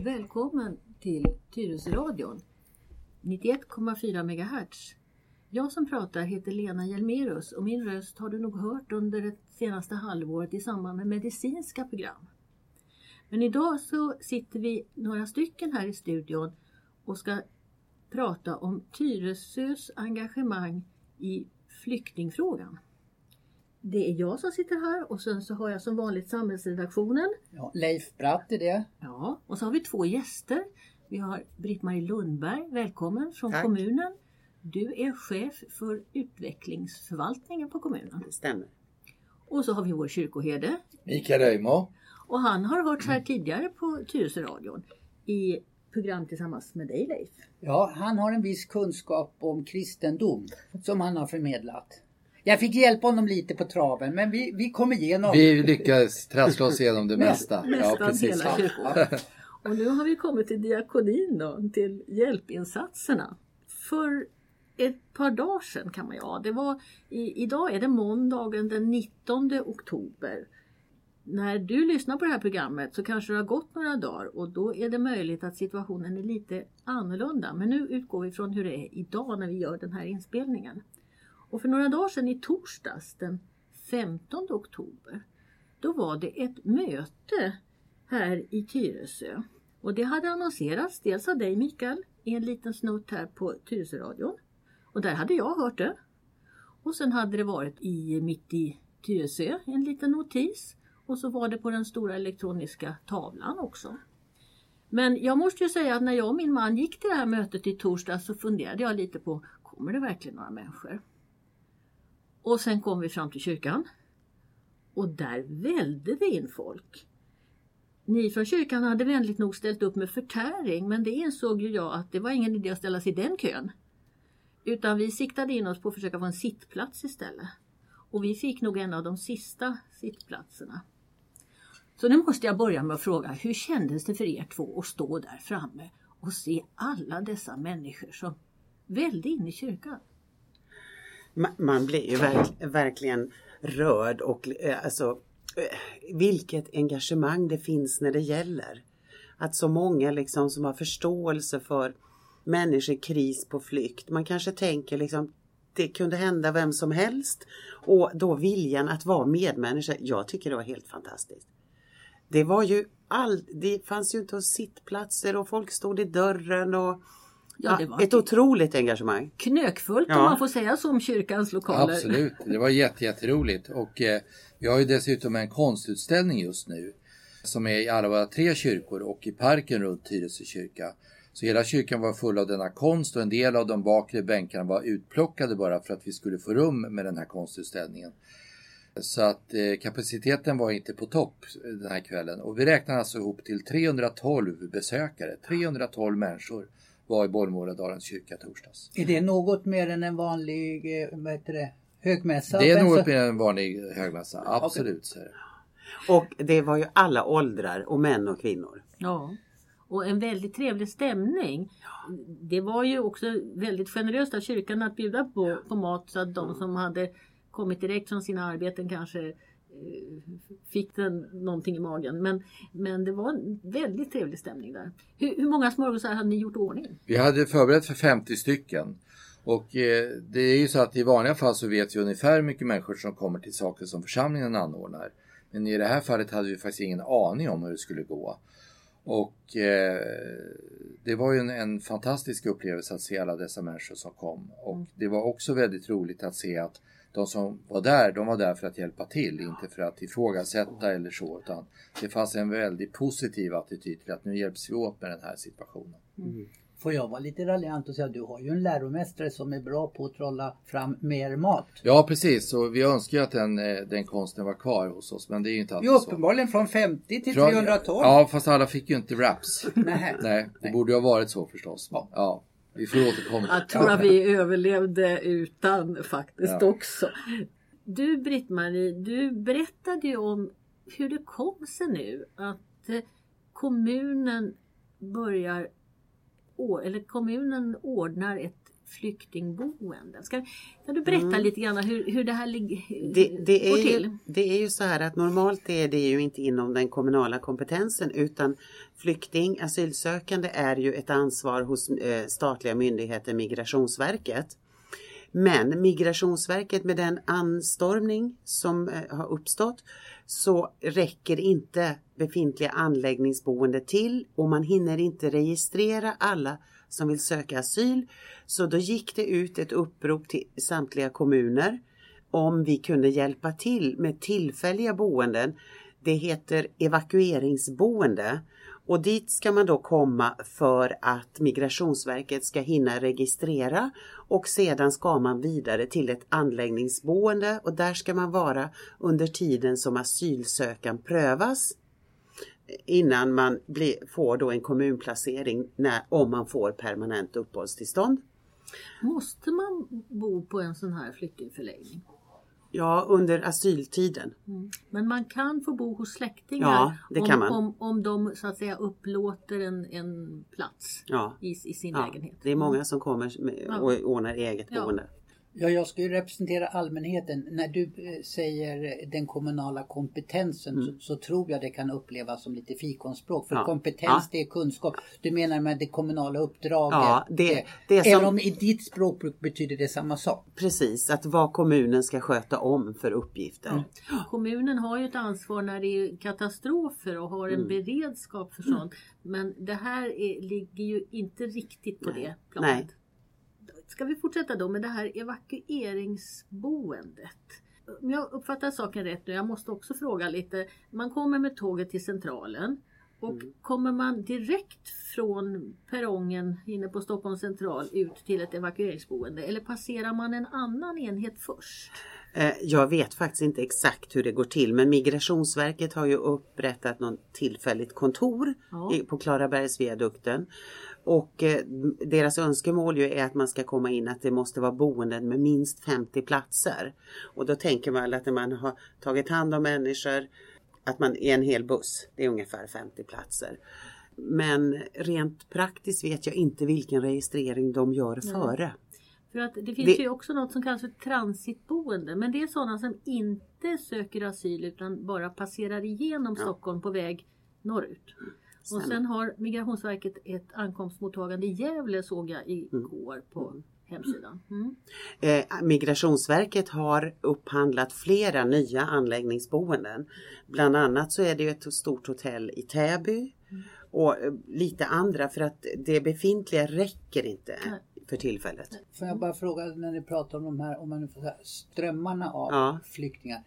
välkommen till Tyresöradion 91,4 MHz. Jag som pratar heter Lena Hjelmerus och min röst har du nog hört under det senaste halvåret i samband med medicinska program. Men idag så sitter vi några stycken här i studion och ska prata om Tyresös engagemang i flyktingfrågan. Det är jag som sitter här och sen så har jag som vanligt samhällsredaktionen. Ja, Leif Bratt är det. Ja, och så har vi två gäster. Vi har Britt-Marie Lundberg, välkommen från kommunen. Du är chef för utvecklingsförvaltningen på kommunen. Det stämmer. Och så har vi vår kyrkoherde. Mikael Öjmo. Och han har hört här tidigare på Tyresöradion i program tillsammans med dig, Leif. Ja, han har en viss kunskap om kristendom som han har förmedlat. Jag fick hjälpa honom lite på traven, men vi kom igenom. Vi lyckades trassla oss igenom det mesta. Nästan ja, precis. hela kyrkan. Och nu har vi kommit till diakonin då, till hjälpinsatserna. För ett par dagar sedan kan man idag är det måndagen den 19 oktober. När du lyssnar på det här programmet så kanske det har gått några dagar och då är det möjligt att situationen är lite annorlunda. Men nu utgår vi från hur det är idag när vi gör den här inspelningen. Och för några dagar sedan i torsdags den 15 oktober då var det ett möte här i Tyresö. Och det hade annonserats dels av dig, Mikael, i en liten snutt här på Tyresöradion. Och där hade jag hört det. Och sen hade det varit mitt i Tyresö en liten notis. Och så var det på den stora elektroniska tavlan också. Men jag måste ju säga att när jag och min man gick till det här mötet i torsdag så funderade jag lite på, kommer det verkligen några människor? Och sen kom vi fram till kyrkan. Och där välde det in folk. Ni från kyrkan hade vänligt nog ställt upp med förtäring. Men det insåg ju jag att det var ingen idé att ställa sig i den kön. Utan vi siktade in oss på att försöka få en sittplats istället. Och vi fick nog en av de sista sittplatserna. Så nu måste jag börja med att fråga, hur kändes det för er två att stå där framme och se alla dessa människor som välde in i kyrkan? Man blir ju verkligen rörd och vilket engagemang det finns när det gäller. Att så många liksom som har förståelse för människor i kris på flykt. Man kanske tänker liksom det kunde hända vem som helst och då viljan att vara medmänniska. Jag tycker det var helt fantastiskt. Det var ju det fanns ju inte sittplatser och folk stod i dörren och det var ett otroligt engagemang. Knökfullt om man får säga så om kyrkans lokaler. Absolut, det var jätteroligt. Och vi har ju dessutom en konstutställning just nu som är i alla våra 3 kyrkor och i parken runt Tyresö kyrka. Så hela kyrkan var full av denna konst och en del av de bakre bänkarna var utplockade bara för att vi skulle få rum med den här konstutställningen. Så att kapaciteten var inte på topp den här kvällen. Och vi räknar alltså ihop till 312 besökare. 312 människor var i Bollmåladalens kyrka torsdags. Är det något mer än en vanlig högmässa? Det är något mer än en vanlig högmässa, absolut. Okay. Och det var ju alla åldrar och män och kvinnor. Ja. Och en väldigt trevlig stämning. Det var ju också väldigt generöst av kyrkan att bjuda på mat så att de som hade kommit direkt från sina arbeten kanske fick någonting i magen. Men det var en väldigt trevlig stämning där. Hur många smörgåsar hade ni gjort ordning? Vi hade förberett för 50 stycken. Och det är ju så att i vanliga fall så vet vi ungefär hur mycket människor som kommer till saker som församlingen anordnar. Men i det här fallet hade vi faktiskt ingen aning om hur det skulle gå. Och det var ju en fantastisk upplevelse att se alla dessa människor som kom. Och det var också väldigt roligt att se att de som var där, de var där för att hjälpa till. Inte för att ifrågasätta eller så. Utan det fanns en väldigt positiv attityd till att nu hjälps vi åt med den här situationen. Mm. Får jag vara lite raljant och säga att du har ju en läromästare som är bra på att trolla fram mer mat. Ja, precis. Och vi önskar att den konsten var kvar hos oss. Men det är ju inte alltid så. Uppenbarligen från 50 till 312. Ja, fast alla fick ju inte wraps. Nej, det borde ju ha varit så förstås. Ja. Vi får återkomma. Jag tror att vi överlevde utan faktiskt också. Du, Britt-Marie, du berättade ju om hur det kom sig nu att kommunen ordnar ett flyktingboenden. Kan du berätta lite grann hur det här går till? Det är ju så här att normalt är det ju inte inom den kommunala kompetensen, utan asylsökande är ju ett ansvar hos statliga myndigheter, Migrationsverket. Men Migrationsverket, med den anstormning som har uppstått, så räcker inte befintliga anläggningsboende till, och man hinner inte registrera alla som vill söka asyl. Så då gick det ut ett upprop till samtliga kommuner om vi kunde hjälpa till med tillfälliga boenden. Det heter evakueringsboende. Och dit ska man då komma för att Migrationsverket ska hinna registrera, och sedan ska man vidare till ett anläggningsboende, och där ska man vara under tiden som asylsökan prövas innan man får då en kommunplacering om man får permanent uppehållstillstånd. Måste man bo på en sån här flyktingförläggning? Ja, under asyltiden. Men man kan få bo hos släktingar, ja, det kan man. Om de så att säga upplåter en plats i sin lägenhet. Det är många som kommer och ordnar eget boende. Ja, jag ska ju representera allmänheten. När du säger den kommunala kompetensen så tror jag det kan upplevas som lite fikonspråk. För kompetens det är kunskap. Du menar med det kommunala uppdraget. Ja, även om i ditt språkbruk betyder det samma sak. Precis, att vad kommunen ska sköta om för uppgifter. Kommunen har ju ett ansvar när det är katastrofer och har en beredskap för sånt. Men det här ligger ju inte riktigt på det planet. Nej. Ska vi fortsätta då med det här evakueringsboendet? Om jag uppfattar saken rätt nu, jag måste också fråga lite. Man kommer med tåget till centralen och kommer man direkt från perrongen inne på Stockholms central ut till ett evakueringsboende, eller passerar man en annan enhet först? Jag vet faktiskt inte exakt hur det går till, men Migrationsverket har ju upprättat något tillfälligt kontor på Klarabergsviadukten. Och deras önskemål ju är att man ska komma in, att det måste vara boenden med minst 50 platser. Och då tänker man att när man har tagit hand om människor, att man är en hel buss, det är ungefär 50 platser. Men rent praktiskt vet jag inte vilken registrering de gör före. För att det finns ju också något som kallas för transitboende. Men det är sådana som inte söker asyl utan bara passerar igenom Stockholm på väg norrut. Och sen har Migrationsverket ett ankomstmottagande i Gävle, såg jag igår på hemsidan. Migrationsverket har upphandlat flera nya anläggningsboenden. Bland annat så är det ett stort hotell i Täby och lite andra, för att det befintliga räcker inte för tillfället. Får jag bara fråga, när ni pratar om de här, om man nu får säga, strömmarna av flyktingar.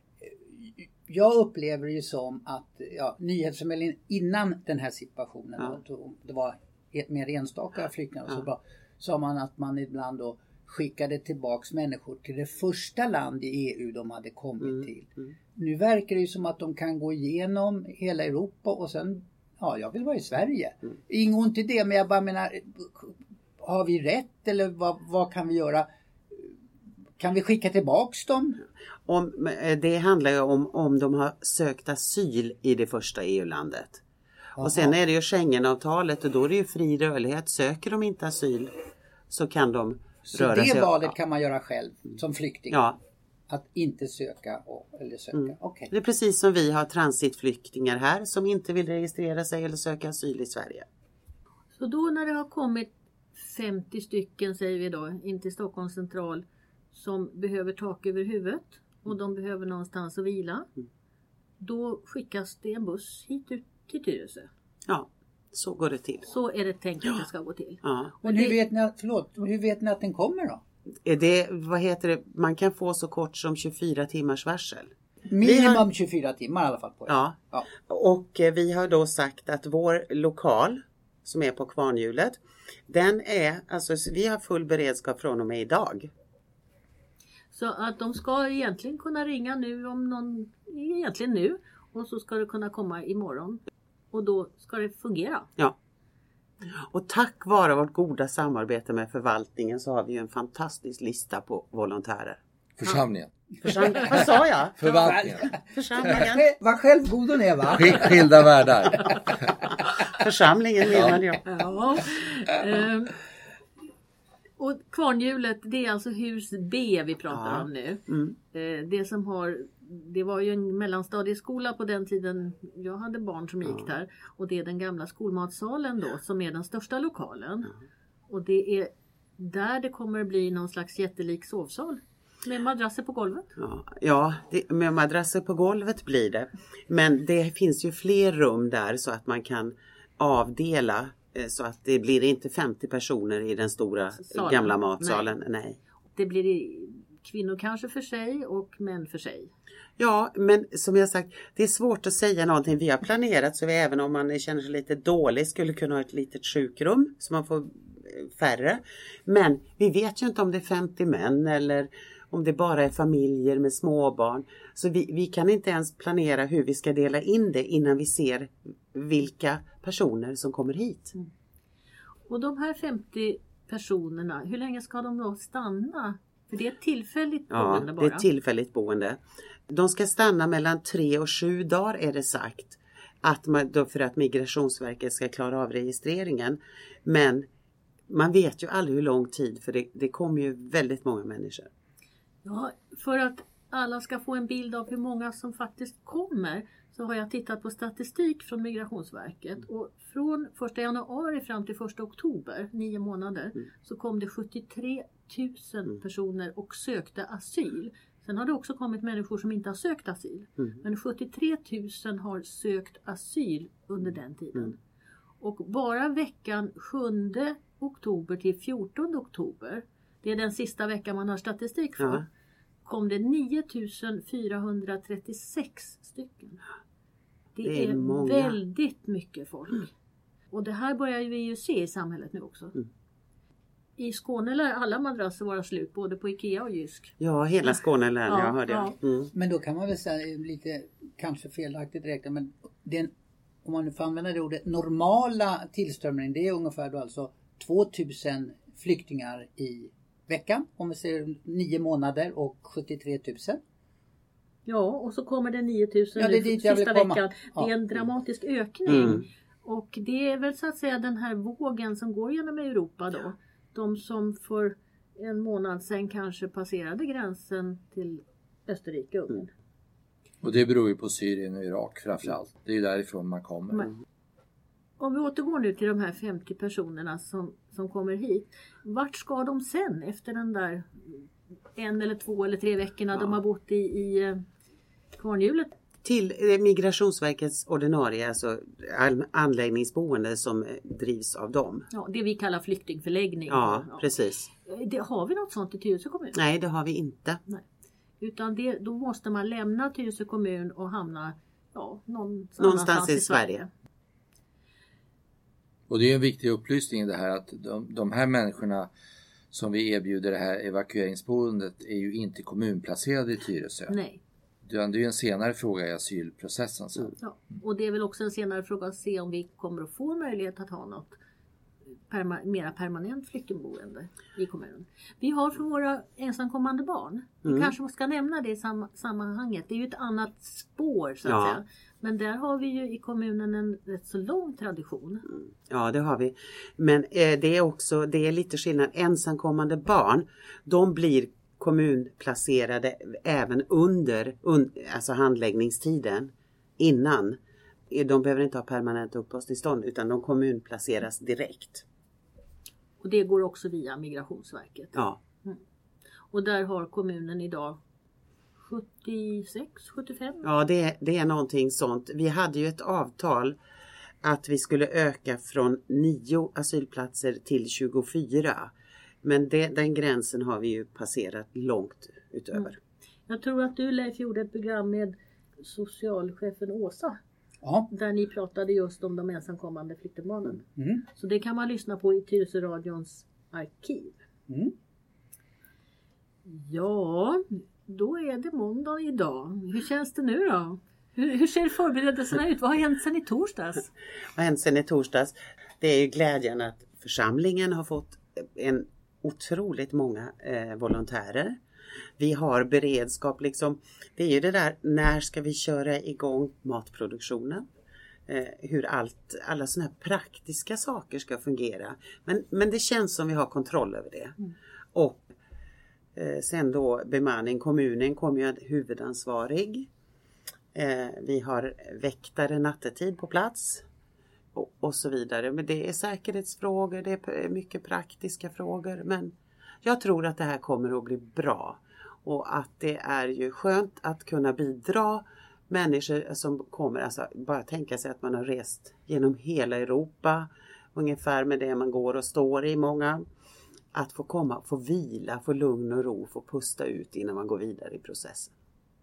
Jag upplever ju som att nyhetsförmedlingen innan den här situationen, det var mer enstaka flyktingar och så bra, sa man att man ibland då skickade tillbaks människor till det första land i EU de hade kommit till. Nu verkar det ju som att de kan gå igenom hela Europa och sen, jag vill vara i Sverige. Inget ont i det, men jag bara menar, har vi rätt eller vad kan vi göra? Kan vi skicka tillbaks dem? Det handlar ju om de har sökt asyl i det första EU-landet. Och sen är det ju Schengenavtalet, och då är det ju fri rörlighet. Söker de inte asyl så kan de röra sig. Så det valet kan man göra själv som flykting? Ja. Att inte söka eller söka? Okay. Det är precis som vi har transitflyktingar här som inte vill registrera sig eller söka asyl i Sverige. Så då när det har kommit 50 stycken, säger vi då, in till Stockholms central, som behöver tak över huvudet och de behöver någonstans att vila, då skickas det en buss hit ut till Tyresö. Ja, så går det till. Så är det tänkt att det ska gå till. Ja. Men hur vet ni att den kommer då? Man kan få så kort som 24 timmars varsel. Minimum 24 timmar i alla fall på det. Ja. Och vi har då sagt att vår lokal som är på Kvarnhjulet, den är, alltså vi har full beredskap från och med idag. Så att de ska egentligen kunna ringa nu egentligen nu, och så ska det kunna komma imorgon. Och då ska det fungera. Ja. Och tack vare vårt goda samarbete med förvaltningen så har vi ju en fantastisk lista på volontärer. Församlingen. Vad sa jag? Förvaltningen. Församlingen. Vad självgod hon är, va? Skilda världar. Församlingen menar jag. Ja. Och Kvarnhjulet, det är alltså hus B vi pratar om nu. Det var ju en mellanstadieskola på den tiden jag hade barn som gick där. Och det är den gamla skolmatsalen då som är den största lokalen. Och det är där det kommer att bli någon slags jättelik sovsal. Med madrasser på golvet? Ja, med madrasser på golvet blir det. Men det finns ju fler rum där så att man kan avdela så att det blir inte 50 personer i den stora gamla matsalen. Nej. Det blir kvinnor kanske för sig och män för sig. Ja, men som jag sagt, det är svårt att säga någonting. Vi har planerat så vi även om man känner sig lite dålig skulle kunna ha ett litet sjukrum så man får färre. Men vi vet ju inte om det är 50 män eller om det bara är familjer med småbarn. Så vi kan inte ens planera hur vi ska dela in det innan vi ser vilka personer som kommer hit. Och de här 50 personerna, hur länge ska de då stanna? För det är ett tillfälligt boende bara. Ja, det är ett tillfälligt boende. De ska stanna mellan 3 och 7 dagar är det sagt. För att Migrationsverket ska klara av registreringen. Men man vet ju aldrig hur lång tid för det kommer ju väldigt många människor. Ja, för att alla ska få en bild av hur många som faktiskt kommer så har jag tittat på statistik från Migrationsverket. Och från 1 januari fram till 1 oktober, 9 månader, så kom det 73 000 personer och sökte asyl. Sen har det också kommit människor som inte har sökt asyl. Men 73 000 har sökt asyl under den tiden. Och bara veckan 7 oktober till 14 oktober, det är den sista veckan man har statistik för, kom det 9436 stycken. Det är väldigt mycket folk. Och det här börjar vi ju se i samhället nu också. I Skåne lär alla madrasser vara slut, både på Ikea och Jysk. Ja, hela Skåne lär jag hörde. Ja. Men då kan man väl säga lite, kanske felaktigt räkna, men om man nu får använda det ordet, normala tillströmningen, det är ungefär då alltså 2000 flyktingar i veckan. Om vi ser 9 månader och 73 000. Ja, och så kommer det 9000 sista veckan. Det är en dramatisk ökning. Och det är väl så att säga den här vågen som går genom Europa då. De som för en månad sedan kanske passerade gränsen till Österrike och Ungern. Och det beror ju på Syrien och Irak framförallt. Det är ju därifrån man kommer. Men, om vi återgår nu till de här 50 personerna som kommer hit. Vart ska de sen efter den där 1 eller 2 eller 3 veckorna de har bott i Kvarnhjulet? Till Migrationsverkets ordinarie alltså anläggningsboende som drivs av dem. Ja, det vi kallar flyktingförläggning. Ja, precis. Har vi något sånt i Tyresö kommun? Nej, det har vi inte. Nej. Utan då måste man lämna Tyresö kommun och hamna någonstans i Sverige. Och det är en viktig upplysning i det här att de här människorna som vi erbjuder det här evakueringsboendet är ju inte kommunplacerade i Tyresö. Nej. Det är ju en senare fråga i asylprocessen. Ja, och det är väl också en senare fråga att se om vi kommer att få möjlighet att ha något mera permanent flyktingboende i kommunen. Vi har för våra ensamkommande barn. Vi kanske ska nämna det i sammanhanget. Det är ju ett annat spår så att säga. Men där har vi ju i kommunen en rätt så lång tradition. Ja, det har vi. Men det är lite skillnad. Ensamkommande barn, de blir kommunplacerade även under alltså handläggningstiden innan. De behöver inte ha permanent uppehållstillstånd utan de kommunplaceras direkt. Och det går också via Migrationsverket. Ja. Och där har kommunen idag 76, 75? Ja, det är någonting sånt. Vi hade ju ett avtal att vi skulle öka från 9 asylplatser till 24. Men den gränsen har vi ju passerat långt utöver. Jag tror att du, Leif, gjorde ett program med socialchefen Åsa. Ja. Där ni pratade just om de ensamkommande flyktingbarnen. Så det kan man lyssna på i Tyresö radions arkiv. Ja, då är det måndag idag. Hur känns det nu då? Hur ser förberedelserna ut? Vad har hänt sedan i torsdags? Vad har hänt sedan i torsdags? Det är ju glädjande att församlingen har fått en otroligt många volontärer. Vi har beredskap liksom. Det är ju det där, när ska vi köra igång matproduktionen? hur alla sådana här praktiska saker ska fungera. Men det känns som vi har kontroll över det. Och sen då bemanning, kommunen kommer ju huvudansvarig. Vi har väktare nattetid på plats och så vidare. Men det är säkerhetsfrågor, det är mycket praktiska frågor. Men jag tror att det här kommer att bli bra. Och att det är ju skönt att kunna bidra. Människor som kommer, alltså bara tänka sig att man har rest genom hela Europa. Ungefär med det man går och står i många. Att få komma, få vila, få lugn och ro, få pusta ut innan man går vidare i processen.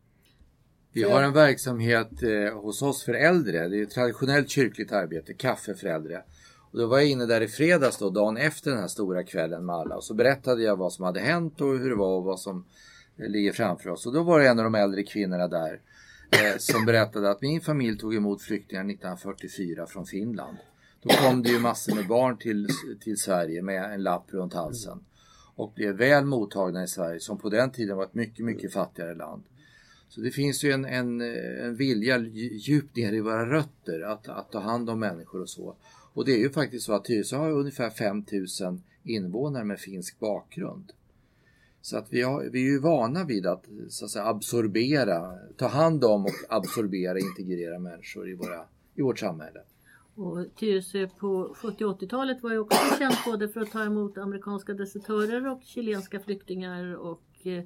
Vi har en verksamhet hos oss för äldre. Det är ett traditionellt kyrkligt arbete, kaffe för äldre. Och då var jag inne där i fredags då, dagen efter den här stora kvällen med alla. Och så berättade jag vad som hade hänt och hur det var och vad som ligger framför oss. Och då var det en av de äldre kvinnorna där som berättade att min familj tog emot flyktingar 1944 från Finland. Då kom det ju massor med barn till Sverige med en lapp runt halsen. Och blev väl mottagna i Sverige som på den tiden var ett mycket, mycket fattigare land. Så det finns ju en vilja djupt ner i våra rötter att ta hand om människor och så. Och det är ju faktiskt så att Tyresö har ungefär 5000 invånare med finsk bakgrund. Så att vi är ju vana vid att, så att säga, absorbera, ta hand om och absorbera, integrera människor i vårt samhälle. Och Tyresö på 70- och 80-talet var ju också känt både för att ta emot amerikanska desertörer och chilenska flyktingar och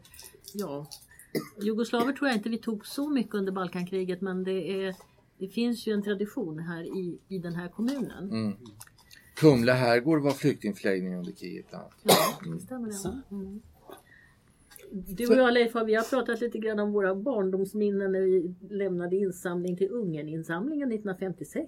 jugoslaver tror jag inte vi tog så mycket under Balkankriget, men det finns ju en tradition här i den här kommunen. Mm. Kumla herrgård var flyktingförläggning under kriget. Ja, det stämmer det. Mm. Du och jag, Leif, vi har pratat lite grann om våra barndomsminnen när vi lämnade insamling till Ungern-insamlingen 1956.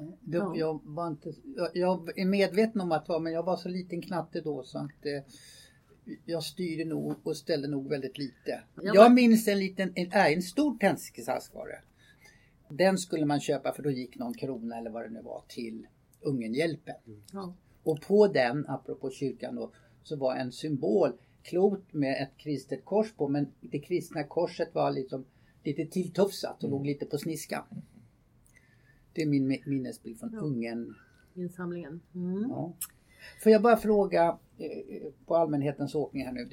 Jag är medveten om men jag var så liten knatte då så att jag styrde nog och ställde nog väldigt lite. Jag minns en stor tändsticksask var det. Den skulle man köpa för då gick någon krona eller vad det nu var till Ungernhjälpen. Ja. Och på den, apropå kyrkan då, så var en symbol klot med ett kristet kors på, men det kristna korset var liksom lite tilltufsat och låg lite på sniskan. Det är min minnesbild från Ungern-insamlingen. Mm. Ja. Får jag bara fråga på allmänhetens åkning här nu.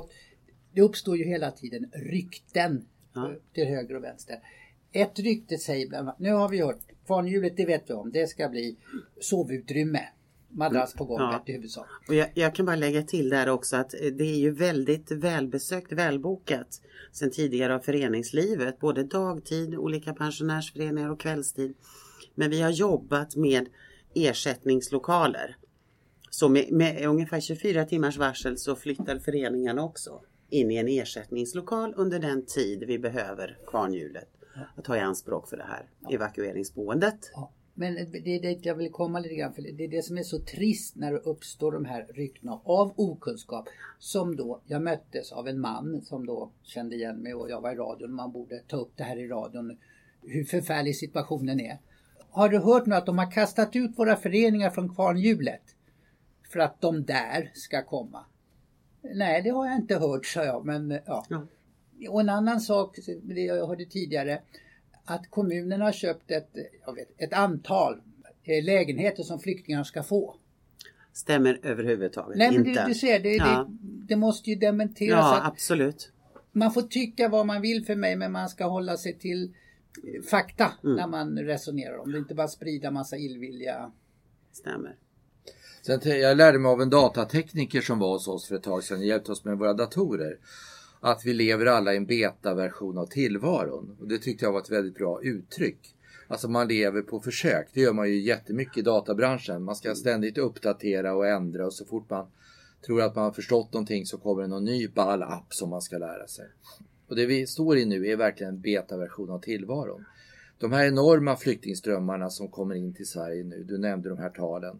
Det uppstår ju hela tiden rykten till höger och vänster. Ett rykte säger bland annat, nu har vi hört, kvarnhjulet det vet vi om, det ska bli sovutrymme. Madrass på golvet i huvudsak. Och jag kan bara lägga till där också att det är ju väldigt välbesökt, välbokat sen tidigare av föreningslivet. Både dagtid, olika pensionärsföreningar och kvällstid. Men vi har jobbat med ersättningslokaler. Så med ungefär 24 timmars varsel så flyttar föreningarna också in i en ersättningslokal under den tid vi behöver kvarnhjulet att ta i anspråk för det här evakueringsboendet. Ja. Men det är det jag vill komma lite grann, för det är det som är så trist när det uppstår de här ryktena av okunskap. Som då, jag möttes av en man som då kände igen mig och jag var i radion. Man borde ta upp det här i radion, hur förfärlig situationen är. Har du hört nu att de har kastat ut våra föreningar från kvarnhjulet för att de där ska komma? Nej, det har jag inte hört, sa jag. Men, ja. Och en annan sak, det jag hörde tidigare, att kommunen har köpt ett antal lägenheter som flyktingarna ska få. Stämmer överhuvudtaget Nej, men inte. Du ser, det måste ju dementeras. Ja, absolut. Man får tycka vad man vill för mig, men man ska hålla sig till fakta när man resonerar om det. Inte bara sprida massa illvilja. Stämmer. Sen, jag lärde mig av en datatekniker som var hos oss för ett tag sedan och hjälpte oss med våra datorer. Att vi lever alla i en beta-version av tillvaron. Och det tyckte jag var ett väldigt bra uttryck. Alltså man lever på försök. Det gör man ju jättemycket i databranschen. Man ska ständigt uppdatera och ändra. Och så fort man tror att man har förstått någonting så kommer det någon ny ball app som man ska lära sig. Och det vi står i nu är verkligen en beta-version av tillvaron. De här enorma flyktingströmmarna som kommer in till Sverige nu. Du nämnde de här talen.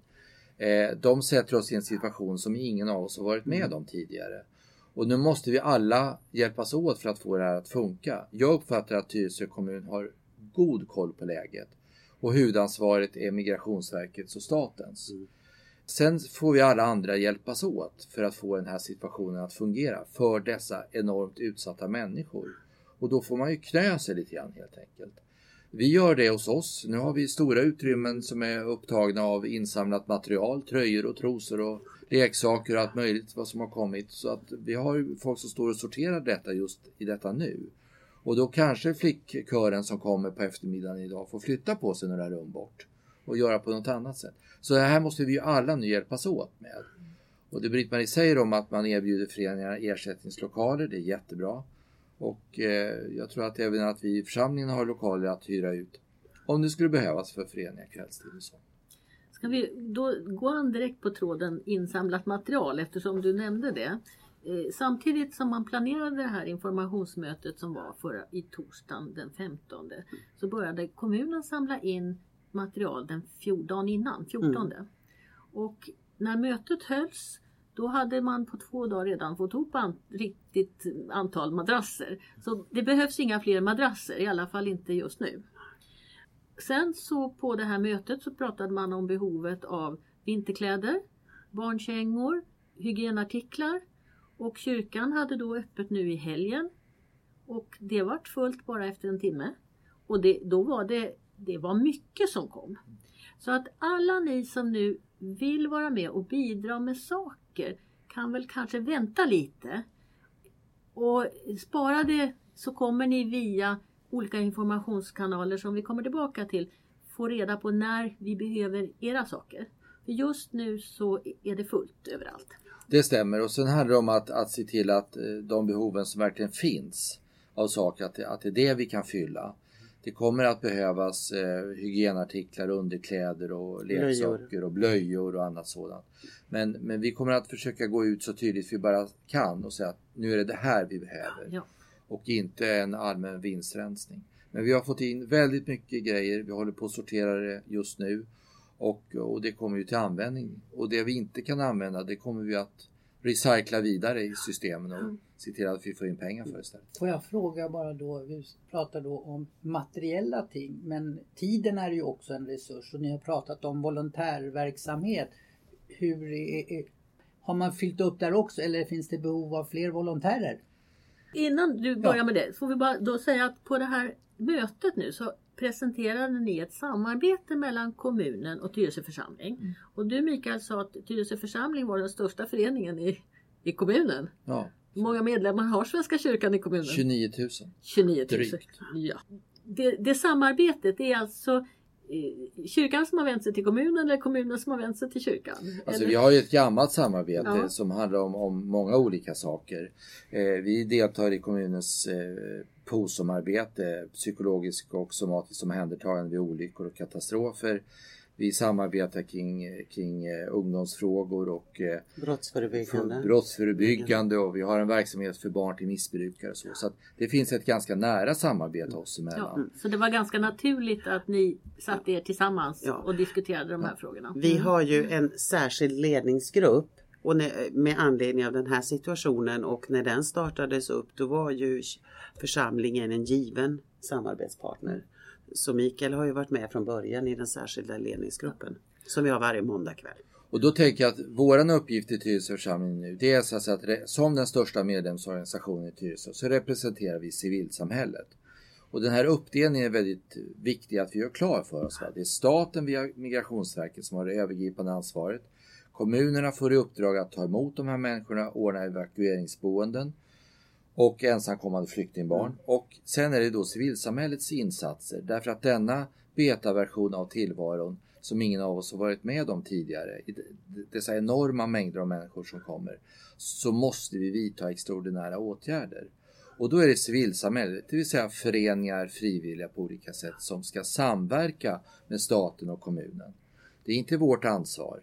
De sätter oss i en situation som ingen av oss har varit med om tidigare. Och nu måste vi alla hjälpas åt för att få det här att funka. Jag uppfattar att Tyresö kommun har god koll på läget. Och huvudansvaret är Migrationsverkets och statens. Sen får vi alla andra hjälpas åt för att få den här situationen att fungera. För dessa enormt utsatta människor. Och då får man ju knö sig lite grann helt enkelt. Vi gör det hos oss. Nu har vi stora utrymmen som är upptagna av insamlat material, tröjor och trosor och leksaker och allt möjligt vad som har kommit. Så att vi har folk som står och sorterar detta just i detta nu. Och då kanske flickkören som kommer på eftermiddagen idag får flytta på sig några rum bort och göra på något annat sätt. Så det här måste vi ju alla nu hjälpas åt med. Och det Britt-Marie säger om att man erbjuder föreningarna ersättningslokaler, det är jättebra. Och jag tror att även att vi i församlingen har lokaler att hyra ut om det skulle behövas för föreningar kvällstid och så. Ska vi då gå an direkt på tråden insamlat material eftersom du nämnde det. Samtidigt som man planerade det här informationsmötet som var i torsdagen den 15 så började kommunen samla in material dagen innan, 14. Och när mötet hölls då hade man på 2 dagar redan fått ihop riktigt antal madrasser. Så det behövs inga fler madrasser, i alla fall inte just nu. Sen så på det här mötet så pratade man om behovet av vinterkläder, barnkängor, hygienartiklar. Och kyrkan hade då öppet nu i helgen. Och det var fullt bara efter en timme. Och det var mycket som kom. Så att alla ni som nu vill vara med och bidra med saker kan väl kanske vänta lite. Och spara det så kommer ni via olika informationskanaler som vi kommer tillbaka till få reda på när vi behöver era saker. För just nu så är det fullt överallt. Det stämmer, och sen handlar det om att se till att de behoven som verkligen finns av saker, att det är det vi kan fylla. Det kommer att behövas hygienartiklar, underkläder och leksaker och blöjor och annat sådant. Men vi kommer att försöka gå ut så tydligt vi bara kan och säga att nu är det här vi behöver. Ja. Och inte en allmän vinstrensning. Men vi har fått in väldigt mycket grejer, vi håller på att sortera det just nu. Och det kommer ju till användning. Och det vi inte kan använda, det kommer vi att recycla vidare i systemen och se till att vi får in pengar för istället. Får jag fråga bara då, vi pratar då om materiella ting, men tiden är ju också en resurs och ni har pratat om volontärverksamhet. Har man fyllt upp där också eller finns det behov av fler volontärer? Innan du börjar med det får vi bara då säga att på det här mötet nu så presenterade ni ett samarbete mellan kommunen och Tyresö församling. Och du Mikael sa att Tyresö församling var den största föreningen i kommunen. Ja. Hur många medlemmar har Svenska kyrkan i kommunen? 29 000. 29 000. Drygt. Ja. Det samarbetet är alltså kyrkan som har vänt sig till kommunen eller kommunen som har vänt sig till kyrkan? Alltså vi har ju ett gammalt samarbete som handlar om många olika saker. Vi deltar i kommunens POSOM-arbete, psykologisk och somatisk omhändertagande vid olyckor och katastrofer. Vi samarbetar kring ungdomsfrågor och brottsförebyggande och vi har en verksamhet för barn till missbrukare och så. Så att det finns ett ganska nära samarbete oss emellan. Ja, så det var ganska naturligt att ni satt er tillsammans och diskuterade de här frågorna. Vi har ju en särskild ledningsgrupp och med anledning av den här situationen och när den startades upp då var ju församlingen en given samarbetspartner. Så Mikael har ju varit med från början i den särskilda ledningsgruppen som vi har varje måndag kväll. Och då tänker jag att våran uppgift i Tyresö församling nu det är så att som den största medlemsorganisationen i Tyresö så representerar vi civilsamhället. Och den här uppdelningen är väldigt viktig att vi gör klar för oss. Det är staten via Migrationsverket som har det övergripande ansvaret. Kommunerna får i uppdrag att ta emot de här människorna, ordna evakueringsboenden och ensamkommande flyktingbarn. Och sen är det då civilsamhällets insatser. Därför att denna betaversion av tillvaron som ingen av oss har varit med om tidigare, dessa enorma mängder av människor som kommer, så måste vi vidta extraordinära åtgärder. Och då är det civilsamhället, det vill säga föreningar, frivilliga på olika sätt som ska samverka med staten och kommunen. Det är inte vårt ansvar.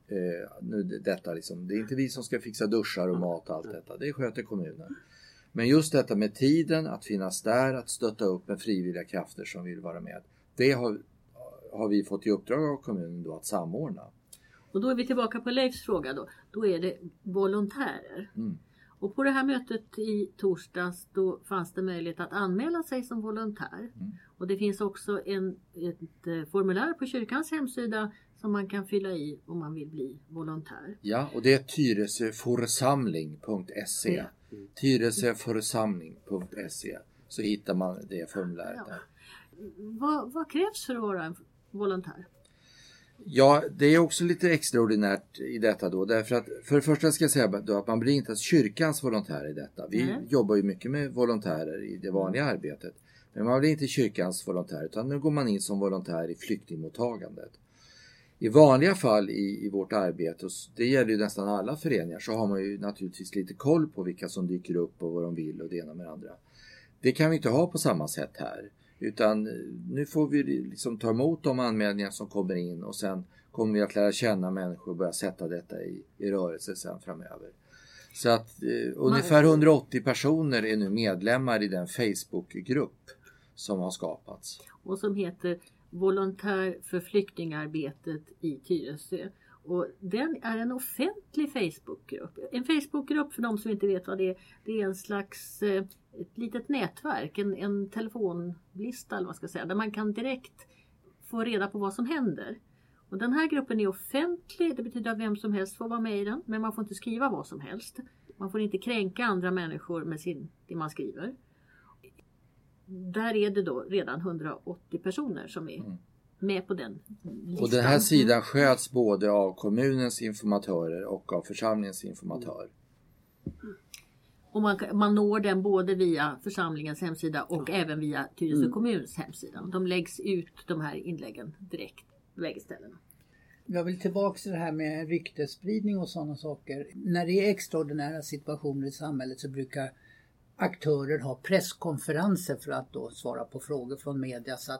Det är inte vi som ska fixa duschar och mat och allt detta, det sköter kommunen. Men just detta med tiden, att finnas där, att stötta upp med frivilliga krafter som vill vara med. Det har vi fått i uppdrag av kommunen då att samordna. Och då är vi tillbaka på Leifs fråga då. Då är det volontärer. Och på det här mötet i torsdags då fanns det möjlighet att anmäla sig som volontär. Och det finns också ett formulär på kyrkans hemsida som man kan fylla i om man vill bli volontär. Ja, och det är tyresöförsamling.se. Tyresöförsamling.se. Så hittar man det formuläret där. Vad krävs för att vara en volontär? Ja, det är också lite extraordinärt i detta då. Därför att för det första ska jag säga då att man blir inte kyrkans volontär i detta. Vi jobbar ju mycket med volontärer i det vanliga arbetet. Men man blir inte kyrkans volontär, utan nu går man in som volontär i flyktingmottagandet. I vanliga fall i vårt arbete, och det gäller ju nästan alla föreningar, så har man ju naturligtvis lite koll på vilka som dyker upp och vad de vill och det ena med det andra. Det kan vi inte ha på samma sätt här. Utan nu får vi liksom ta emot de anmälningar som kommer in och sen kommer vi att lära känna människor och börja sätta detta i rörelse sen framöver. Så att ungefär 180 personer är nu medlemmar i den Facebookgrupp som har skapats. Och som heter Volontär för flyktingarbetet i Tyresö. Och den är en offentlig Facebookgrupp. En Facebookgrupp, för de som inte vet vad det är en slags ett litet nätverk, en telefonlista eller vad ska jag säga, där man kan direkt få reda på vad som händer. Och den här gruppen är offentlig, det betyder att vem som helst får vara med i den, men man får inte skriva vad som helst. Man får inte kränka andra människor med det man skriver. Där är det då redan 180 personer som är med på den listan. Och den här sidan sköts både av kommunens informatörer och av församlingens informatör. Och man når den både via församlingens hemsida och även via Tyresö kommuns hemsida. De läggs ut, de här inläggen, direkt på lägesställena. Jag vill tillbaka till det här med ryktesspridning och sådana saker. När det är extraordinära situationer i samhället så brukar aktörer ha presskonferenser för att då svara på frågor från media så att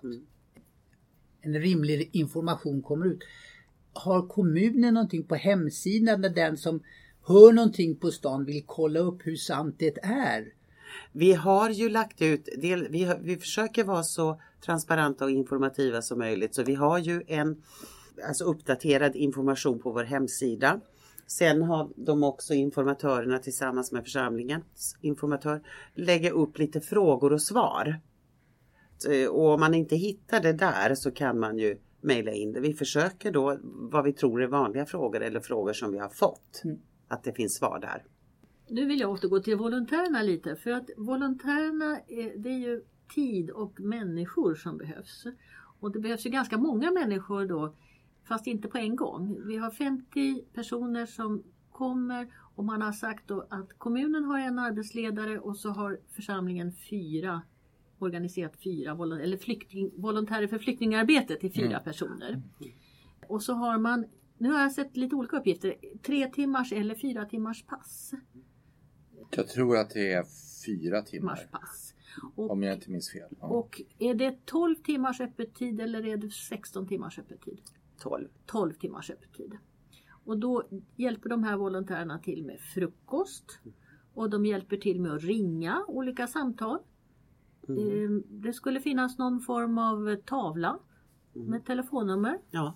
en rimlig information kommer ut. Har kommunen någonting på hemsidan där den som hör någonting på stan vill kolla upp hur sant det är? Vi har ju lagt ut, vi försöker vara så transparenta och informativa som möjligt, så vi har ju en uppdaterad information på vår hemsida. Sen har de också informatörerna tillsammans med församlingens informatör lägga upp lite frågor och svar. Och om man inte hittar det där så kan man ju mejla in det. Vi försöker då vad vi tror är vanliga frågor eller frågor som vi har fått. Att det finns svar där. Nu vill jag återgå till volontärerna lite. För att volontärerna, det är ju tid och människor som behövs. Och det behövs ju ganska många människor då. Fast inte på en gång. Vi har 50 personer som kommer och man har sagt då att kommunen har en arbetsledare och så har församlingen organiserat 4 volontärer för flyktingarbetet till 4 personer. Och så har man, nu har jag sett lite olika uppgifter, 3 timmars eller 4 timmars pass. Jag tror att det är 4 timmar. Pass. Om jag inte minns fel. Ja. Och är det 12 timmars öppettid eller är det 16 timmars öppettid? 12 timmars öppettid. Och då hjälper de här volontärerna till med frukost. Och de hjälper till med att ringa olika samtal. Det skulle finnas någon form av tavla med telefonnummer. Ja.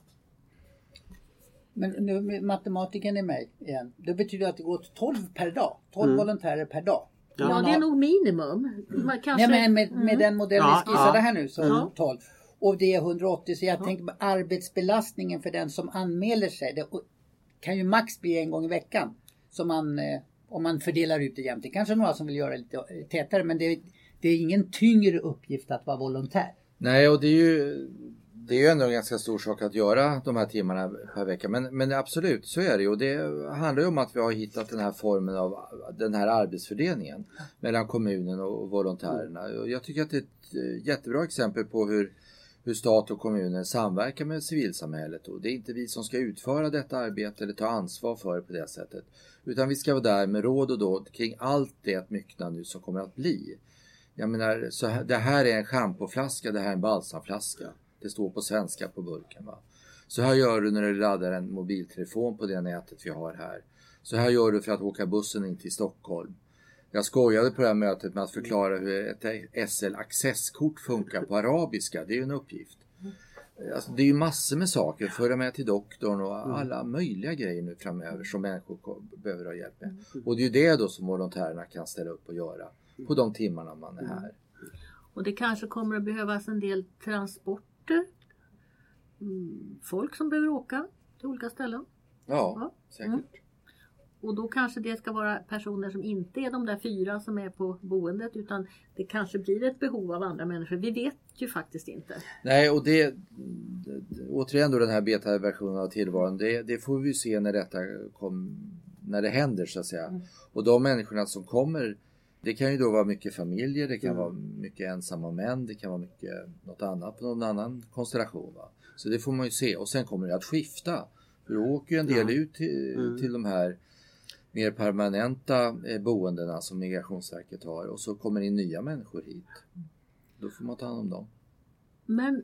Men nu matematiken är mig igen. Det betyder att det går 12 per dag. 12 volontärer per dag. Ja, det är nog minimum. Kanske... Nej, men med den modell vi skissade här nu så 12. Och det är 180, så jag tänker på arbetsbelastningen för den som anmäler sig. Det kan ju max bli en gång i veckan. Som man, om man fördelar ut det jämt. Det är kanske några som vill göra lite tätare, men det är ingen tyngre uppgift att vara volontär. Nej, och det är ju ändå en ganska stor sak att göra de här timmarna per vecka. Men absolut, så är det ju. Och det handlar ju om att vi har hittat den här formen av den här arbetsfördelningen mellan kommunen och volontärerna. Och jag tycker att det är ett jättebra exempel på hur stat och kommuner samverkar med civilsamhället. Och det är inte vi som ska utföra detta arbete eller ta ansvar för det på det sättet. Utan vi ska vara där med råd och dåd kring allt det myckna nu som kommer att bli. Jag menar, det här är en schampoflaska, det här är en balsamflaska. Det står på svenska på burken, va. Så här gör du när du laddar en mobiltelefon på det nätet vi har här. Så här gör du för att åka bussen in till Stockholm. Jag skojade på det här mötet med att förklara hur ett SL-accesskort funkar på arabiska. Det är ju en uppgift. Alltså, det är ju massor med saker. Föra med till doktorn och alla möjliga grejer nu framöver som människor behöver ha hjälp med. Och det är ju det då som volontärerna kan ställa upp och göra på de timmarna man är här. Och det kanske kommer att behövas en del transporter. Folk som behöver åka till olika ställen. Ja, säkert. Och då kanske det ska vara personer som inte är de där 4 som är på boendet, utan det kanske blir ett behov av andra människor. Vi vet ju faktiskt inte. Nej, och det återigen då den här beta-versionen av tillvaron, det får vi se när när det händer så att säga. Och de människorna som kommer, det kan ju då vara mycket familjer, det kan vara mycket ensamma män, det kan vara mycket någon annan konstellation. Va? Så det får man ju se, och sen kommer det att skifta. För då åker ju en del ut till de här mer permanenta boendena som Migrationsverket har, och så kommer in nya människor hit. Då får man ta hand om dem. Men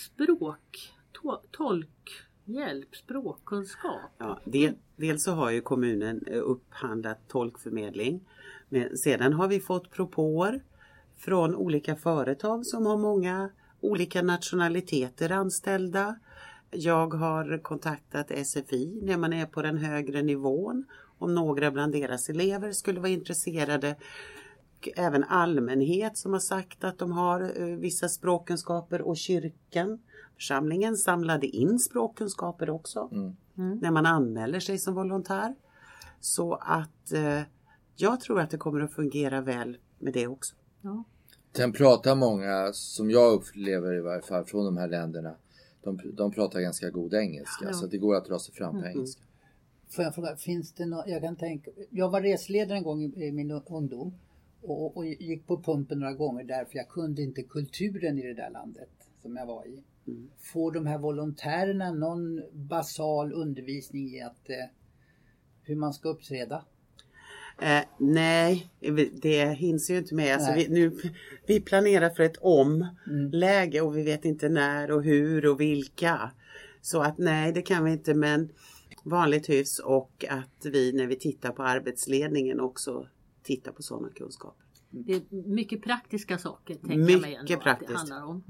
tolkhjälp, språkkunskap. Ja, dels så har ju kommunen upphandlat tolkförmedling. Men sedan har vi fått propåer från olika företag som har många olika nationaliteter anställda. Jag har kontaktat SFI när man är på den högre nivån. Om några bland deras elever skulle vara intresserade. Även allmänhet som har sagt att de har vissa språkkunskaper, och församlingen samlade in språkkunskaper också när man anmäler sig som volontär. Så att jag tror att det kommer att fungera väl med det också. Ja. Sen pratar många, som jag upplever i varje fall från de här länderna, de pratar ganska god engelska, så det går att dra sig fram på engelska. Får jag fråga, finns det något, jag var resledare en gång i min ungdom och gick på pumpen några gånger därför jag kunde inte kulturen i det där landet som jag var i. Får de här volontärerna någon basal undervisning i hur man ska uppträda? Nej, det hinns ju inte med. Alltså vi planerar för ett läge och vi vet inte när och hur och vilka. Så att nej, det kan vi inte, men vanligt hyfs, och att vi när vi tittar på arbetsledningen också tittar på sådana kunskaper. Det är mycket praktiska saker, tänker jag mig ändå praktiskt. Att det handlar om.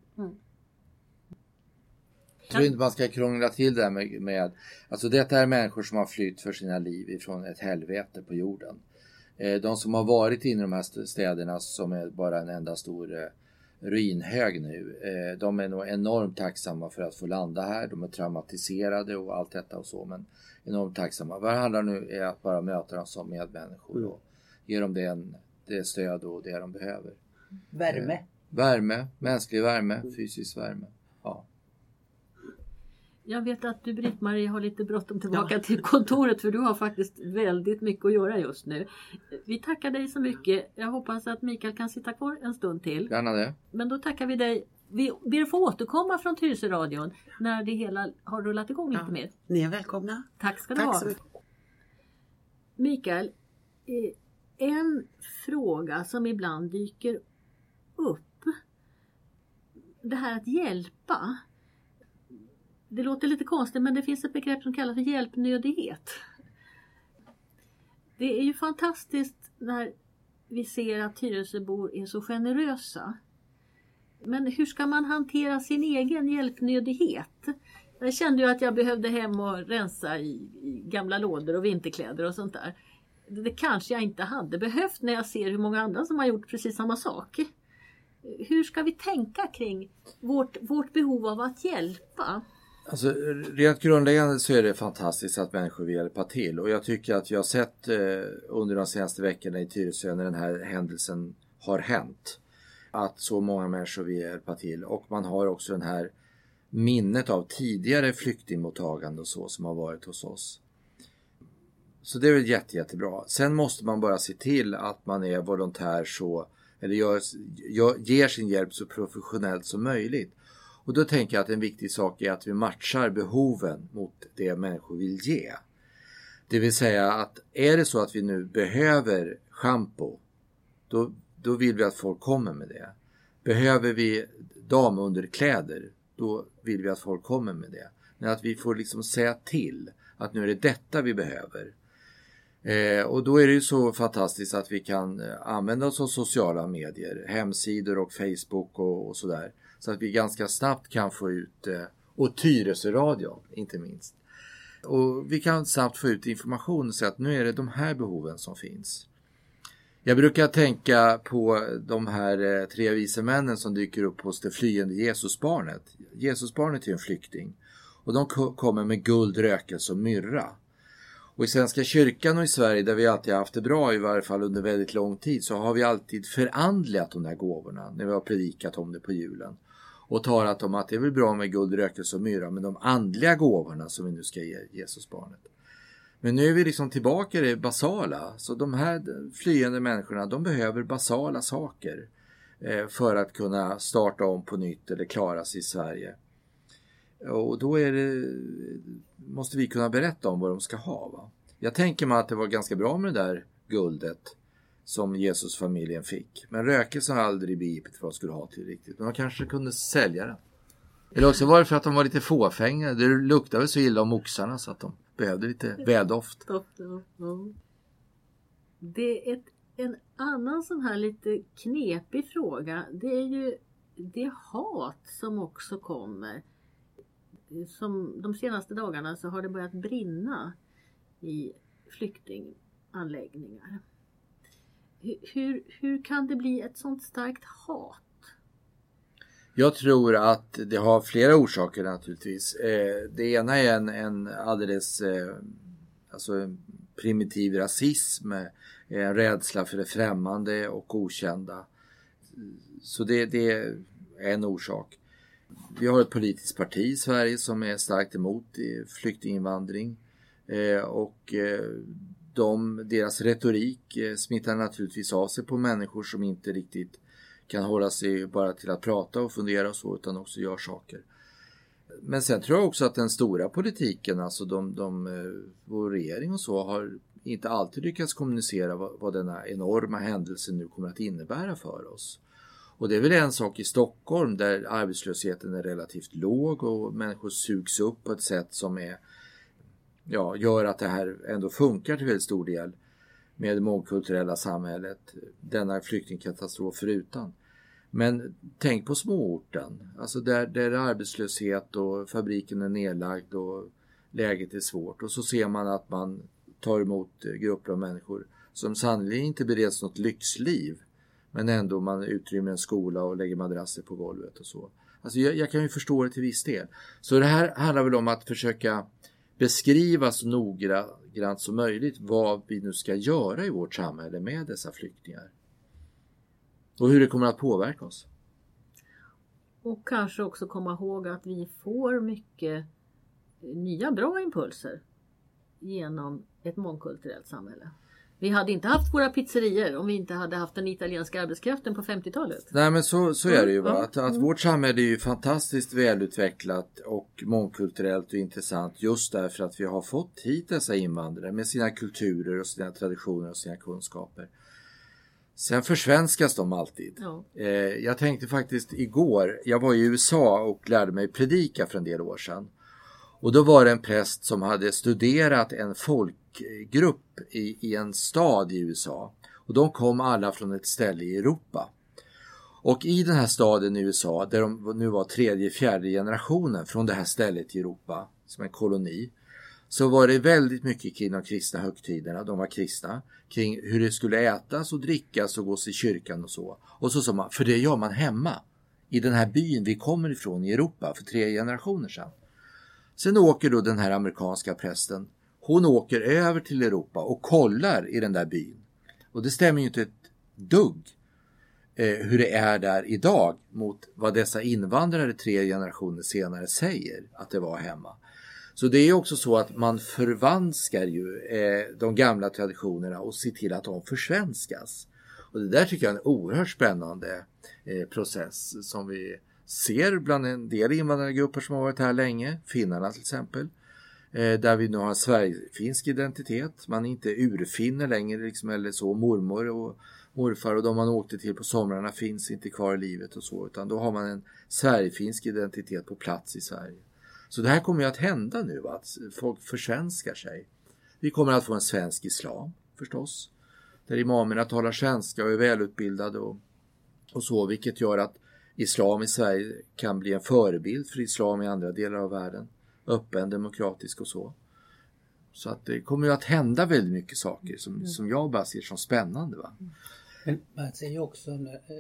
Jag tror inte man ska krångla till det här med alltså detta är människor som har flytt för sina liv ifrån ett helvete på jorden. De som har varit inne i de här städerna som är bara en enda stor ruinhög nu, de är nog enormt tacksamma för att få landa här. De är traumatiserade och allt detta och så, men enormt tacksamma. Vad det handlar nu är att bara möta dem som medmänniskor och ge dem det stöd och det de behöver. Värme, mänsklig värme, fysisk värme. Ja. Jag vet att du, Britt-Marie, har lite bråttom tillbaka till kontoret, för du har faktiskt väldigt mycket att göra just nu. Vi tackar dig så mycket. Jag hoppas att Mikael kan sitta kvar en stund till. Gärna det. Men då tackar vi dig. Vi ber att få återkomma från Tyresöradion när det hela har rullat igång lite mer. Ni är välkomna. Tack ska du ha. Mikael, en fråga som ibland dyker upp. Det här att hjälpa. Det låter lite konstigt, men det finns ett begrepp som kallas för hjälpnödighet. Det är ju fantastiskt när vi ser att Tyresöbor är så generösa. Men hur ska man hantera sin egen hjälpnödighet? Jag kände ju att jag behövde hem och rensa i gamla lådor och vinterkläder och sånt där. Det kanske jag inte hade behövt när jag ser hur många andra som har gjort precis samma sak. Hur ska vi tänka kring vårt behov av att hjälpa? Alltså, rent grundläggande så är det fantastiskt att människor vill hjälpa till. Och jag tycker att jag har sett under de senaste veckorna i Tyresö när den här händelsen har hänt, att så många människor vill hjälpa till. Och man har också den här minnet av tidigare flyktingmottagande och så som har varit hos oss. Så det är väl jättebra. Sen måste man bara se till att man är volontär eller ger sin hjälp så professionellt som möjligt. Och då tänker jag att en viktig sak är att vi matchar behoven mot det människor vill ge. Det vill säga att är det så att vi nu behöver shampoo, då vill vi att folk kommer med det. Behöver vi damunderkläder, då vill vi att folk kommer med det. Men att vi får liksom säga till att nu är det detta vi behöver. Och då är det ju så fantastiskt att vi kan använda oss av sociala medier, hemsidor och Facebook och sådär. Så att vi ganska snabbt kan få ut, och Tyresöradion inte minst. Och vi kan snabbt få ut information och säga att nu är det de här behoven som finns. Jag brukar tänka på de här 3 vise männen som dyker upp hos det flyende Jesusbarnet. Jesusbarnet är en flykting. Och de kommer med guld, rökelse och myrra. Och i Svenska kyrkan och i Sverige, där vi alltid haft det bra, i varje fall under väldigt lång tid, så har vi alltid förandligat de här gåvorna när vi har predikat om det på julen. Och talat om att det är väl bra med guld, rökelse och myra, men de andliga gåvorna som vi nu ska ge Jesusbarnet. Men nu är vi liksom tillbaka i det basala. Så de här flyende människorna, de behöver basala saker för att kunna starta om på nytt eller klara sig i Sverige. Och då måste vi kunna berätta om vad de ska ha. Va? Jag tänker mig att det var ganska bra med det där guldet som Jesusfamiljen fick. Men rökelsen har aldrig begripit vad de skulle ha till riktigt. Men de kanske kunde sälja den. Eller också var det för att de var lite fåfänga. Det luktade väl så illa om oxarna så att de behövde lite väldoft. Det är en annan sån här lite knepig fråga. Det är ju det hat som också kommer. Som de senaste dagarna så har det börjat brinna i flyktinganläggningar. Hur kan det bli ett sånt starkt hat? Jag tror att det har flera orsaker naturligtvis. Det ena är en alldeles primitiv rasism, en rädsla för det främmande och okända. Så det är en orsak. Vi har ett politiskt parti i Sverige som är starkt emot flyktinginvandring och deras retorik smittar naturligtvis av sig på människor som inte riktigt kan hålla sig bara till att prata och fundera och så, utan också gör saker. Men sen tror jag också att den stora politiken, alltså vår regering och så, har inte alltid lyckats kommunicera vad denna enorma händelse nu kommer att innebära för oss. Och det är väl en sak i Stockholm där arbetslösheten är relativt låg och människor sugs upp på ett sätt som gör att det här ändå funkar till väldigt stor del med det mångkulturella samhället, denna flyktingkatastrof förutan. Men tänk på småorten, alltså där arbetslöshet och fabriken är nedlagd och läget är svårt. Och så ser man att man tar emot grupper av människor som sannolikt inte bereds något lyxliv. Men ändå man utrymmer en skola och lägger madrasser på golvet och så. Alltså jag kan ju förstå det till viss del. Så det här handlar väl om att försöka beskriva så noggrant som möjligt vad vi nu ska göra i vårt samhälle med dessa flyktingar. Och hur det kommer att påverka oss. Och kanske också komma ihåg att vi får mycket nya bra impulser genom ett mångkulturellt samhälle. Vi hade inte haft våra pizzerier om vi inte hade haft den italienska arbetskraften på 50-talet. Nej, men så är det ju. Va? Att vårt samhälle är ju fantastiskt välutvecklat och mångkulturellt och intressant just därför att vi har fått hit dessa invandrare med sina kulturer och sina traditioner och sina kunskaper. Sen försvenskas de alltid. Ja. Jag tänkte faktiskt igår, jag var i USA och lärde mig predika för en del år sedan. Och då var det en präst som hade studerat en folkgrupp i en stad i USA. Och de kom alla från ett ställe i Europa. Och i den här staden i USA, där de nu var 3:e, 4:e generationen från det här stället i Europa, som en koloni, så var det väldigt mycket kring de kristna högtiderna, de var kristna, kring hur det skulle ätas och drickas och gås i kyrkan och så. Och så sa man, för det gör man hemma, i den här byn vi kommer ifrån i Europa för 3 generationer sedan. Sen åker då den här amerikanska prästen, hon åker över till Europa och kollar i den där byn. Och det stämmer ju inte ett dugg hur det är där idag mot vad dessa invandrare 3 generationer senare säger att det var hemma. Så det är också så att man förvanskar ju de gamla traditionerna och ser till att de försvenskas. Och det där tycker jag är en oerhört spännande process som vi ser bland en del invandrargrupper som har varit här länge, finnarna till exempel. Där vi nu har en sverigefinsk identitet. Man är inte urfinner längre liksom, eller så. Mormor och morfar och de man åkte till på somrarna finns inte kvar i livet och så. Utan då har man en sverigefinsk identitet på plats i Sverige. Så det här kommer ju att hända nu, va? Att folk försvenskar sig. Vi kommer att få en svensk islam förstås. Där imamerna talar svenska och är välutbildade och så. Vilket gör att islam i Sverige kan bli en förebild för islam i andra delar av världen. Öppen, demokratisk och så. Så att det kommer ju att hända väldigt mycket saker som jag bara ser som spännande. Va? Men man säger också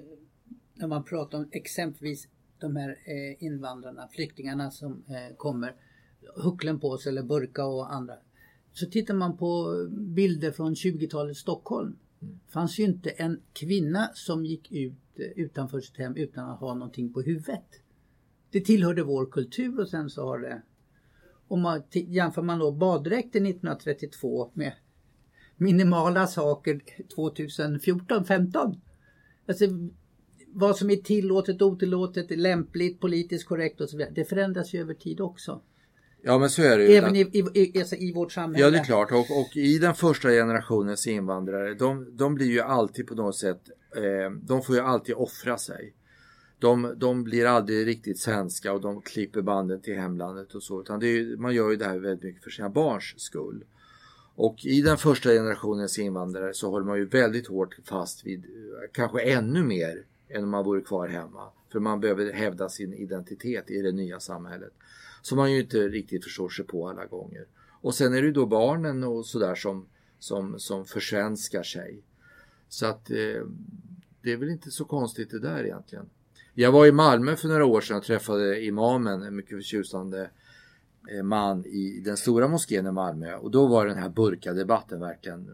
när man pratar om exempelvis de här invandrarna, flyktingarna som kommer, hucklen på sig eller burka och andra. Så tittar man på bilder från 20-talets Stockholm. Fanns ju inte en kvinna som gick ut utanför sitt hem utan att ha någonting på huvudet. Det tillhörde vår kultur och sen så har det... Om man jämför man då baddräkten 1932 med minimala saker 2014-15. Alltså vad som är tillåtet, otillåtet, lämpligt, politiskt korrekt och så vidare. Det förändras ju över tid också. Ja, men så är det ju. Även i vårt samhälle. Ja, det är klart. Och i den första generationens invandrare, de blir ju alltid på något sätt, de får ju alltid offra sig. De blir aldrig riktigt svenska och de klipper banden till hemlandet och så. Utan man gör ju det här väldigt mycket för sina barns skull. Och i den första generationens invandrare så håller man ju väldigt hårt fast vid, kanske ännu mer än om man vore kvar hemma. För man behöver hävda sin identitet i det nya samhället. Som man ju inte riktigt förstår sig på alla gånger. Och sen är det ju då barnen och sådär som försvenskar sig. Så att det är väl inte så konstigt det där egentligen. Jag var i Malmö för några år sedan och träffade imamen, en mycket förtjusande man i den stora moskén i Malmö. Och då var den här burkadebatten verkligen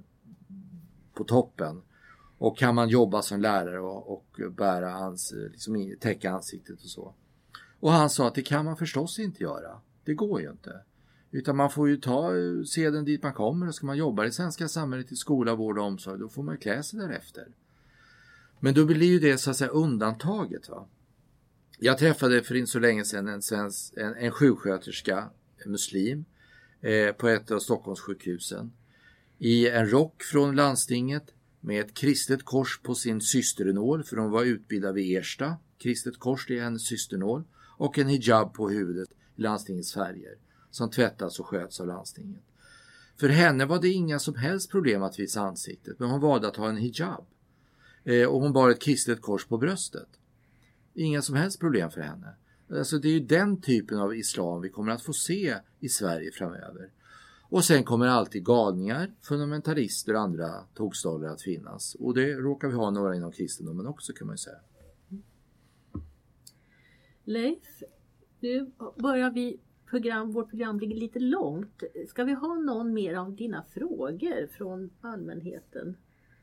på toppen. Och kan man jobba som lärare och bära liksom täcka ansiktet och så. Och han sa att det kan man förstås inte göra. Det går ju inte. Utan man får ju ta seden dit man kommer. Och ska man jobba i svenska samhället i skola, vård och omsorg, då får man klä sig därefter. Men då blir ju det så att säga undantaget, va. Jag träffade för inte så länge sedan en sjuksköterska, en muslim, på ett av Stockholms sjukhusen. I en rock från landstinget med ett kristet kors på sin systernål, för de var utbildade vid Ersta. Kristet kors, det är hennes systernål. Och en hijab på huvudet i landstingets färger, som tvättas och sköts av landstinget. För henne var det inga som helst problem att visa ansiktet, men hon valde att ha en hijab. Och hon bar ett kristet kors på bröstet. Inga som helst problem för henne. Alltså det är ju den typen av islam vi kommer att få se i Sverige framöver. Och sen kommer alltid galningar, fundamentalister och andra tokstollar att finnas. Och det råkar vi ha några inom kristendomen också, kan man ju säga. Leif, nu börjar vårt program ligger lite långt. Ska vi ha någon mer av dina frågor från allmänheten?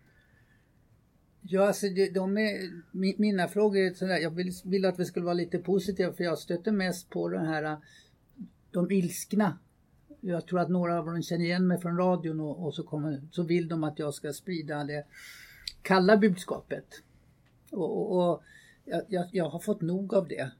Ja, alltså mina frågor är sådär, jag vill att vi skulle vara lite positiva, för jag stöter mest på den här, de ilskna. Jag tror att några av dem känner igen mig från radion och så vill de att jag ska sprida det kalla budskapet. Och jag har fått nog av det.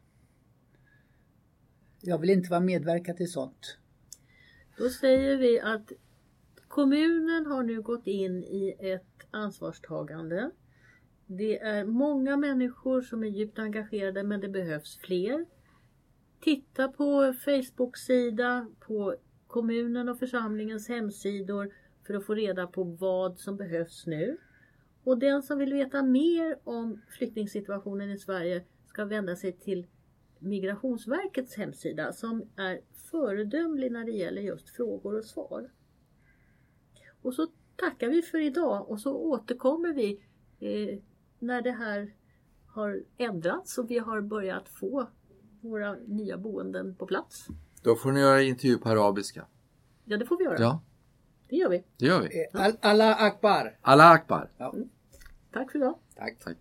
Jag vill inte vara medverka till sånt. Då säger vi att kommunen har nu gått in i ett ansvarstagande. Det är många människor som är djupt engagerade, men det behövs fler. Titta på Facebook-sida, på kommunen och församlingens hemsidor för att få reda på vad som behövs nu. Och den som vill veta mer om flyktingsituationen i Sverige ska vända sig till Migrationsverkets hemsida, som är föredömlig när det gäller just frågor och svar. Och så tackar vi för idag och så återkommer vi när det här har ändrats och vi har börjat få våra nya boenden på plats. Då får ni göra intervju på arabiska. Ja, det får vi göra. Ja. Det gör vi. Det gör vi. Allah Akbar. Allah Akbar. Ja. Tack för idag. Tack.